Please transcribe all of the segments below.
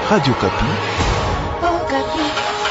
Radio Kapi. Oh, Kapi.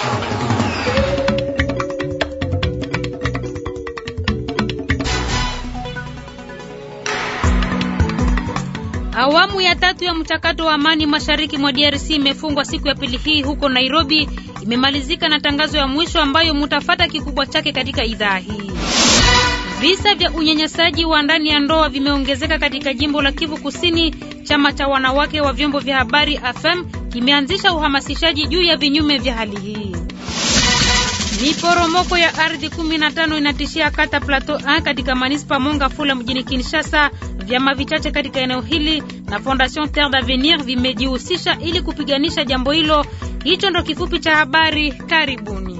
Awamu ya tatu ya mchakato wa amani mashariki mwa DRC imefungwa siku ya pili hii huko Nairobi. Imemalizika na tangazo ya mwisho ambayo mutafata kikubwa chake katika idhaa hii. Visa vya unyanyasaji wa ndani ya ndoa vimeongezeka katika jimbo la Kivu Kusini. Chama cha wanawake wa vyombo vya habari AFM kimeanzisha uhamasishaji juu ya vinyume vya hali hii. Miporomoko ya ardhi 15 inatishia kata Plateau 1 katika manispa Mongafula mjini Kinshasa. Vyama vichache katika eneo hili na Fondation Terre d'Avenir vimejihusisha ili kupiganisha jambo hilo. Hicho ndo kifupi cha habari. Karibuni.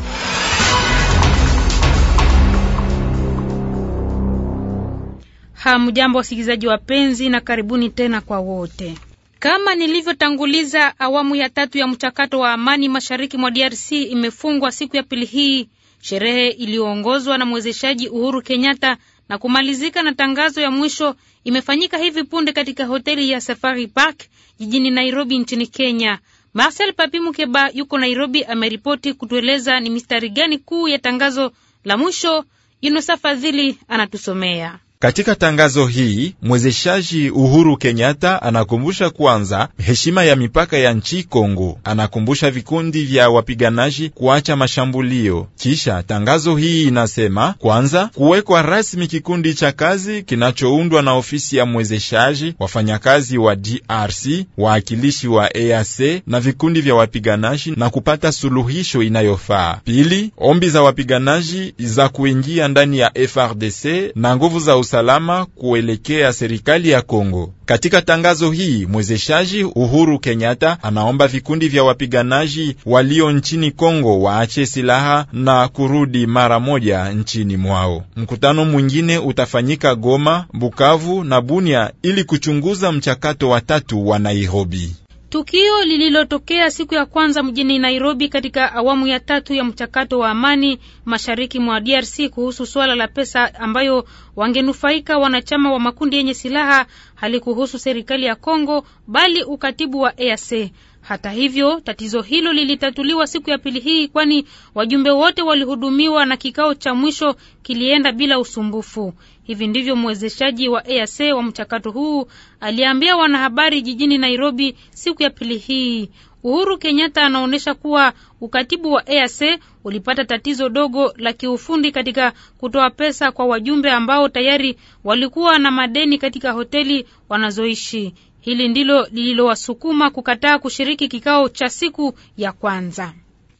Hamjambo wasikilizaji wapenzi, na karibuni tena kwa wote. Kama nilivyotanguliza, awamu ya tatu ya mchakato wa amani mashariki mwa DRC imefungwa siku ya pili hii. Sherehe iliyoongozwa na mwezeshaji Uhuru Kenyatta na kumalizika na tangazo ya mwisho imefanyika hivi punde katika hoteli ya Safari Park jijini Nairobi nchini Kenya. Marcel Papi Mukeba yuko Nairobi, ameripoti kutueleza ni mistari gani kuu ya tangazo la mwisho. Yunusa Fadhili anatusomea. Katika tangazo hii, mwezeshaji Uhuru Kenyatta anakumbusha kwanza heshima ya mipaka ya nchi Kongo. Anakumbusha vikundi vya wapiganaji kuacha mashambulio. Kisha tangazo hii inasema kwanza kuwekwa rasmi kikundi cha kazi kinachoundwa na ofisi ya mwezeshaji, wafanyakazi wa DRC, waakilishi wa EAC na vikundi vya wapiganaji na kupata suluhisho inayofaa. Pili, ombi za wapiganaji za kuingia ndani ya FRDC na nguvu za usalama kuelekea serikali ya Kongo. Katika tangazo hii, mwezeshaji Uhuru Kenyatta anaomba vikundi vya wapiganaji walio nchini Kongo waache silaha na kurudi mara moja nchini mwao. Mkutano mwingine utafanyika Goma, Bukavu na Bunia ili kuchunguza mchakato wa tatu wa Nairobi. Tukio lililotokea siku ya kwanza mjini Nairobi katika awamu ya tatu ya mchakato wa amani mashariki mwa DRC kuhusu swala la pesa ambayo wangenufaika wanachama wa makundi yenye silaha halikuhusu serikali ya Kongo bali ukatibu wa EAC. Hata hivyo, tatizo hilo lilitatuliwa siku ya pili hii kwani wajumbe wote walihudumiwa na kikao cha mwisho kilienda bila usumbufu. Hivi ndivyo mwezeshaji wa EAC wa mchakato huu aliambia wanahabari jijini Nairobi siku ya pili hii. Uhuru Kenyatta anaonesha kuwa ukatibu wa EAC ulipata tatizo dogo la kiufundi katika kutoa pesa kwa wajumbe ambao tayari walikuwa na madeni katika hoteli wanazoishi. Hili ndilo lililowasukuma kukataa kushiriki kikao cha siku ya kwanza.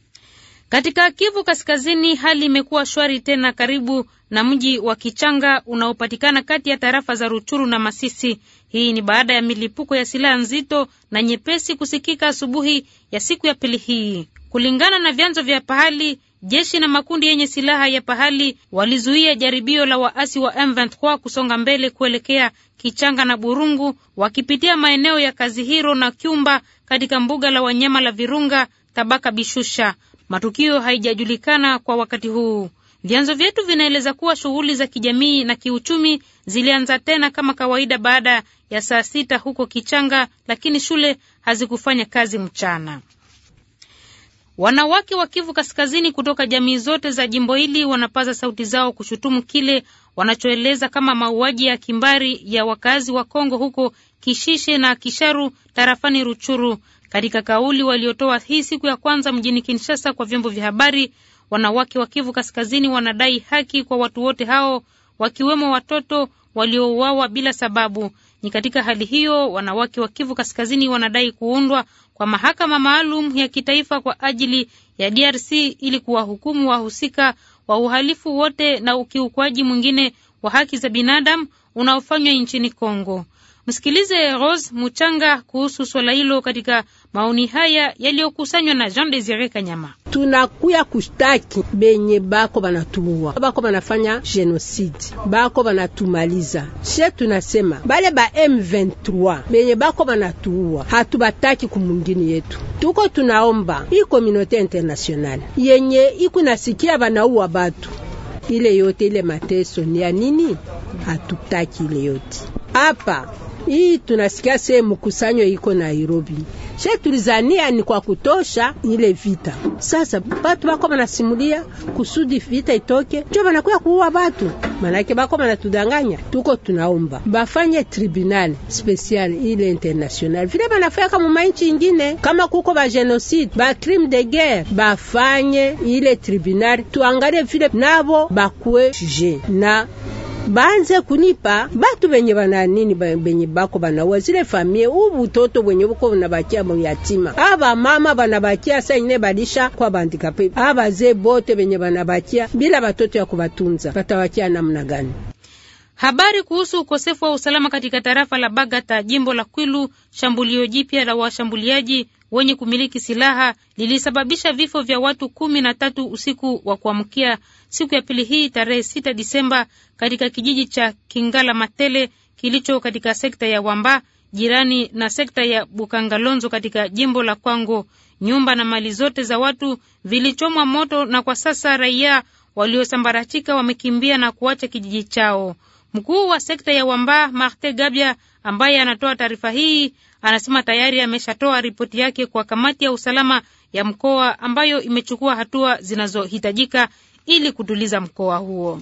Katika Kivu Kaskazini, hali imekuwa shwari tena karibu na mji wa Kichanga unaopatikana kati ya tarafa za Ruchuru na Masisi. Hii ni baada ya milipuko ya silaha nzito na nyepesi kusikika asubuhi ya siku ya pili hii. Kulingana na vyanzo vya pahali, jeshi na makundi yenye silaha ya pahali walizuia jaribio la waasi wa M23 kusonga mbele kuelekea Kichanga na Burungu wakipitia maeneo ya Kazihiro na Kyumba katika mbuga la wanyama la Virunga tabaka Bishusha. Matukio haijajulikana kwa wakati huu. Vyanzo vyetu vinaeleza kuwa shughuli za kijamii na kiuchumi zilianza tena kama kawaida baada ya saa 6 huko Kichanga, lakini shule hazikufanya kazi mchana. Wanawake wa Kivu Kaskazini kutoka jamii zote za jimbo hili wanapaza sauti zao kushutumu kile wanachoeleza kama mauaji ya kimbari ya wakazi wa Kongo huko Kishishe na Kisharu tarafani Ruchuru. Katika kauli waliotoa hii siku ya kwanza mjini Kinshasa kwa vyombo vya habari, wanawake wa Kivu Kaskazini wanadai haki kwa watu wote hao, wakiwemo watoto waliouawa bila sababu. Ni katika hali hiyo, wanawake wa Kivu Kaskazini wanadai kuundwa kwa mahakama maalum ya kitaifa kwa ajili ya DRC ili kuwahukumu wahusika wa uhalifu wote na ukiukwaji mwingine wa haki za binadamu unaofanywa nchini Kongo. Msikilize Rose Muchanga kuhusu swala hilo katika maoni haya yaliyokusanywa na Jean Desire Kanyama. Tunakuya kushtaki benye bako banatuua, bako banafanya genocide, bako banatumaliza. She tunasema bale ba M23 benye bako banatuua hatubataki kumungini yetu. Tuko tunaomba hii community international yenye ikunasikia banaua batu, ile yote ile mateso ni ya nini? Hatutaki ile yote hapa. Hii tunasikia sehemu mkusanyo iko Nairobi. tulizania ni kwa kutosha ile vita. Sasa batu bako banasimulia kusudi vita itoke, ndio banakuya kuua batu. Manake bako banatudanganya. Tuko tunaomba bafanye tribunal special ile international. Vile banafanya kama mainchi ingine, kama kuko ba genocide, ba crime de guerre, bafanye ile tribunal. Tuangalie vile nabo bakwe juge na banze kunipa batu benye bana nini benye bako banaua zile famie ubutoto benye buko bunabakia mu yatima. Aba mama banabakia sa ine balisha kwa bandikape. Aba ze bote benye banabakia bila batoto ya kubatunza. Batawakia namna gani? Habari kuhusu ukosefu wa usalama katika tarafa la Bagata, jimbo la Kwilu. Shambulio jipya la washambuliaji wenye kumiliki silaha lilisababisha vifo vya watu 13 usiku wa kuamkia siku ya pili hii tarehe 6 Disemba katika kijiji cha Kingala Matele kilicho katika sekta ya Wamba jirani na sekta ya Bukangalonzo katika jimbo la Kwango. Nyumba na mali zote za watu vilichomwa moto na kwa sasa raia waliosambaratika wamekimbia na kuacha kijiji chao. Mkuu wa sekta ya Wamba Marte Gabia ambaye anatoa taarifa hii anasema tayari ameshatoa ripoti yake kwa kamati ya usalama ya mkoa ambayo imechukua hatua zinazohitajika ili kutuliza mkoa huo.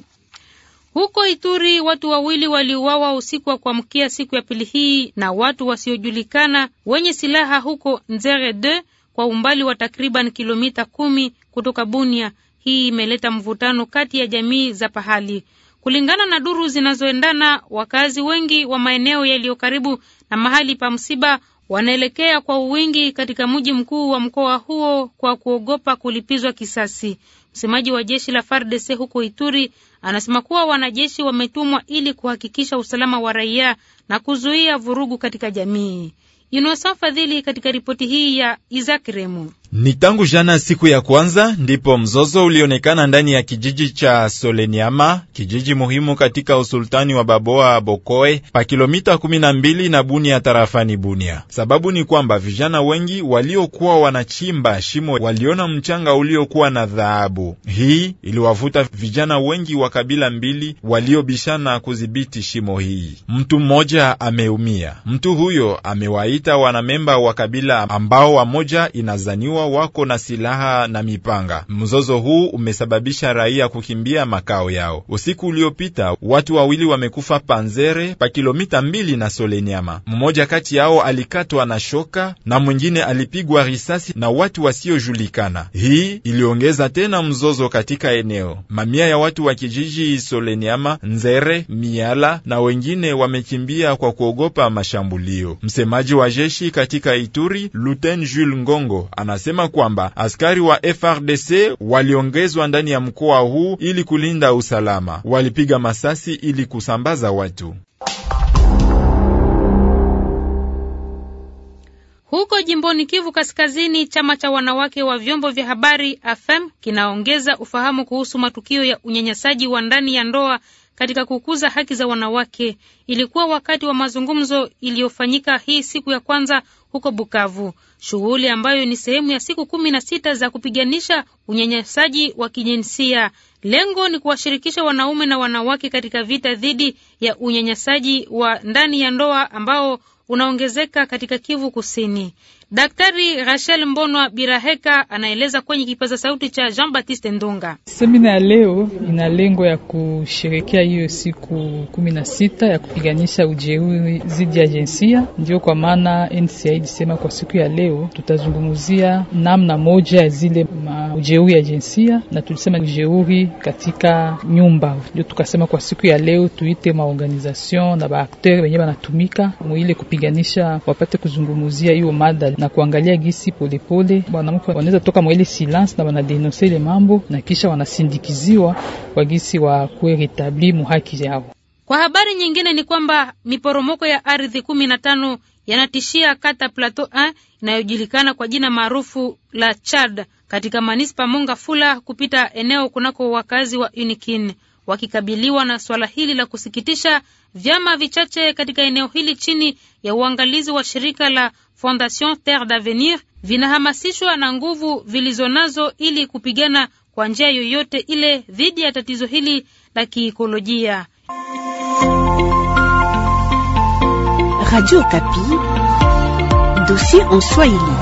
Huko Ituri watu wawili waliuawa usiku wa kuamkia siku ya pili hii na watu wasiojulikana wenye silaha huko Nzere 2 kwa umbali wa takriban kilomita 10 kutoka Bunia. Hii imeleta mvutano kati ya jamii za pahali. Kulingana na duru zinazoendana, wakazi wengi wa maeneo yaliyo karibu na mahali pa msiba wanaelekea kwa wingi katika mji mkuu wa mkoa huo kwa kuogopa kulipizwa kisasi. Msemaji wa jeshi la FARDC huko Ituri anasema kuwa wanajeshi wametumwa ili kuhakikisha usalama wa raia na kuzuia vurugu katika jamii. Innocent Fadhili katika ripoti hii ya Isaac Remu. Ni tangu jana siku ya kwanza ndipo mzozo ulionekana ndani ya kijiji cha Soleniama, kijiji muhimu katika usultani wa Baboa Bokoe, pa kilomita 12 na Bunia tarafani Bunia. Sababu ni kwamba vijana wengi waliokuwa wanachimba shimo waliona mchanga uliokuwa na dhahabu. Hii iliwavuta vijana wengi wa kabila mbili waliobishana kudhibiti shimo hii. Mtu mmoja ameumia. Mtu huyo amewaita wanamemba wa kabila ambao wamoja inazaniwa wako na silaha na mipanga. Mzozo huu umesababisha raia kukimbia makao yao. Usiku uliopita watu wawili wamekufa Panzere pa kilomita 2 na Soleniama. Mmoja kati yao alikatwa na shoka na mwingine alipigwa risasi na watu wasiojulikana. Hii iliongeza tena mzozo katika eneo. Mamia ya watu wa kijiji Soleniama, Nzere, Miala na wengine wamekimbia kwa kuogopa mashambulio. Msemaji wa jeshi katika Ituri, Luten Jules Ngongo, anasema kwamba askari wa FARDC waliongezwa ndani ya mkoa huu ili kulinda usalama. Walipiga masasi ili kusambaza watu. Huko jimboni Kivu Kaskazini, chama cha wanawake wa vyombo vya habari AFEM kinaongeza ufahamu kuhusu matukio ya unyanyasaji wa ndani ya ndoa katika kukuza haki za wanawake. Ilikuwa wakati wa mazungumzo iliyofanyika hii siku ya kwanza huko Bukavu. Shughuli ambayo ni sehemu ya siku 16 za kupiganisha unyanyasaji wa kijinsia. Lengo ni kuwashirikisha wanaume na wanawake katika vita dhidi ya unyanyasaji wa ndani ya ndoa ambao unaongezeka katika Kivu Kusini. Daktari Rachel Mbonwa Biraheka anaeleza kwenye kipaza sauti cha Jean-Baptiste Ndonga. Semina ya leo ina lengo ya kusherekea hiyo siku 16 ya kupiganisha ujeuri dhidi ya jinsia. Ndio kwa maana NCI ilisema kwa siku ya leo tutazungumzia namna moja ya zile ujeuri ya jinsia, na tulisema ujeuri katika nyumba. Ndio tukasema kwa siku ya leo tuite maorganisation na baakteur wenye banatumika muile kupiganisha wapate kuzungumzia hiyo mada na kuangalia gisi polepole wanamke wanaweza toka mwele silence na wanadenonse ile mambo na kisha wanasindikiziwa kwa gisi wa kuretabli muhaki yao. Kwa habari nyingine ni kwamba miporomoko ya ardhi 15 yanatishia kata Plateau 1 inayojulikana kwa jina maarufu la Chad katika manispa Mongafula kupita eneo kunako wakazi wa Unikin. Wakikabiliwa na swala hili la kusikitisha, vyama vichache katika eneo hili chini ya uangalizi wa shirika la Fondation Terre d'Avenir vinahamasishwa na nguvu vilizonazo ili kupigana kwa njia yoyote ile dhidi ya tatizo hili la kiikolojia. Radio Kapi, dossier en Swahili.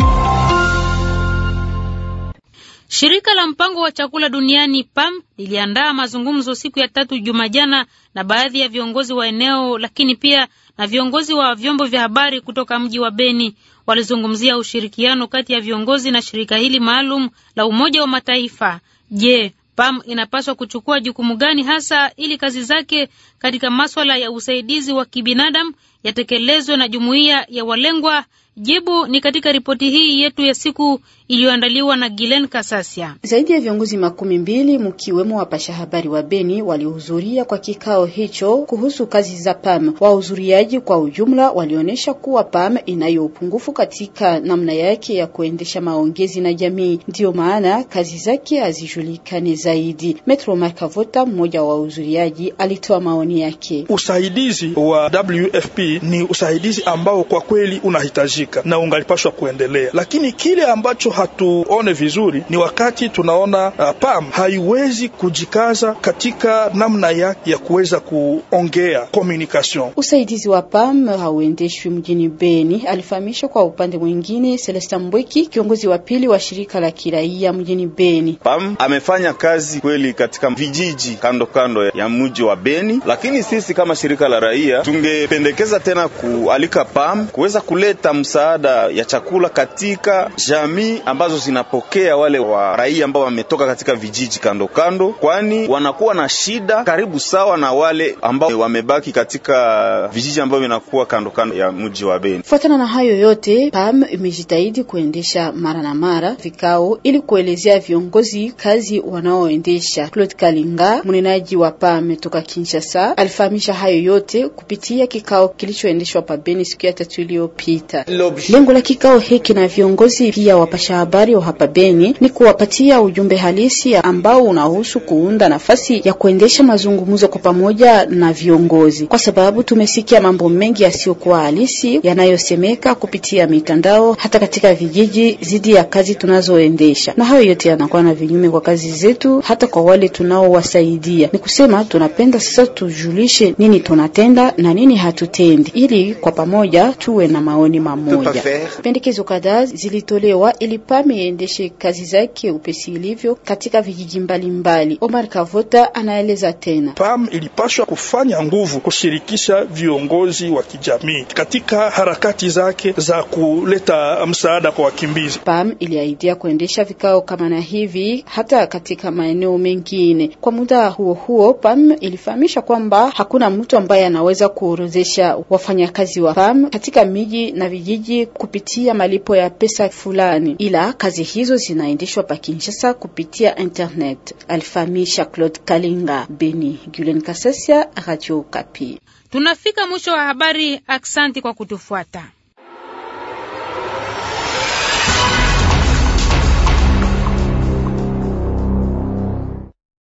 Shirika la mpango wa chakula duniani PAM liliandaa mazungumzo siku ya 3 Jumajana na baadhi ya viongozi wa eneo, lakini pia na viongozi wa vyombo vya habari kutoka mji wa Beni. Walizungumzia ushirikiano kati ya viongozi na shirika hili maalum la Umoja wa Mataifa. Je, PAM inapaswa kuchukua jukumu gani hasa ili kazi zake katika masuala ya usaidizi wa kibinadamu yatekelezwe na jumuiya ya walengwa? Jibu ni katika ripoti hii yetu ya siku iliyoandaliwa na Gilen Kasasia. Zaidi ya viongozi 12 mkiwemo wapasha habari wa Beni walihudhuria kwa kikao hicho kuhusu kazi za PAM. Wahudhuriaji kwa ujumla walionyesha kuwa PAM inayo upungufu katika namna yake ya kuendesha maongezi na jamii. Ndio maana kazi zake hazijulikani zaidi. Metro Markavota, mmoja wa wahudhuriaji, alitoa maoni yake. Usaidizi wa WFP ni usaidizi ambao kwa kweli unahitajika na ungalipashwa kuendelea, lakini kile ambacho hatuone vizuri ni wakati tunaona PAM haiwezi kujikaza katika namna yake ya kuweza kuongea communication. Usaidizi wa PAM hauendeshwi mjini Beni, alifahamisha. Kwa upande mwingine Celestin Mbweki, kiongozi wa pili wa shirika la kiraia mjini Beni. PAM amefanya kazi kweli katika vijiji kando kando ya mji wa Beni, lakini sisi kama shirika la raia tungependekeza tena kualika PAM kuweza kuleta msaada ya chakula katika jamii ambazo zinapokea wale wa raia ambao wametoka katika vijiji kando kando, kwani wanakuwa na shida karibu sawa na wale ambao wamebaki katika vijiji ambao vinakuwa kando kando ya mji wa Beni. Fuatana na hayo yote, PAM imejitahidi kuendesha mara na mara vikao ili kuelezea viongozi kazi wanaoendesha. Claude Kalinga, mnenaji wa PAM toka Kinshasa, alifahamisha hayo yote kupitia kikao kilichoendeshwa pa Beni siku ya 3 iliyopita. Lengo la kikao hiki na viongozi pia wapasha habari wa hapa Beni ni kuwapatia ujumbe halisi ambao unahusu kuunda nafasi ya kuendesha mazungumzo kwa pamoja na viongozi, kwa sababu tumesikia mambo mengi yasiyokuwa halisi yanayosemeka kupitia mitandao hata katika vijiji zidi ya kazi tunazoendesha, na hayo yote yanakuwa na vinyume kwa kazi zetu hata kwa wale tunaowasaidia. Ni kusema tunapenda sasa tujulishe nini tunatenda na nini hatutendi, ili kwa pamoja tuwe na maoni mamoja. Pendekezo kadhaa zilitolewa ili PAM iendeshe kazi zake upesi ilivyo katika vijiji mbalimbali. Omar Kavota anaeleza tena. PAM ilipaswa kufanya nguvu kushirikisha viongozi wa kijamii katika harakati zake za kuleta msaada kwa wakimbizi. PAM iliahidia kuendesha vikao kama na hivi hata katika maeneo mengine. Kwa muda huo PAM ilifahamisha kwamba hakuna mtu ambaye anaweza kuorodhesha wafanyakazi wa PAM katika miji na vijiji kupitia malipo ya pesa fulani, ila kazi hizo zinaendeshwa pa Kinshasa kupitia internet, alifahamisha Claude Kalinga. Beni, Gulen Kasasia, Radio Kapi. Tunafika mwisho wa habari. Aksanti kwa kutufuata.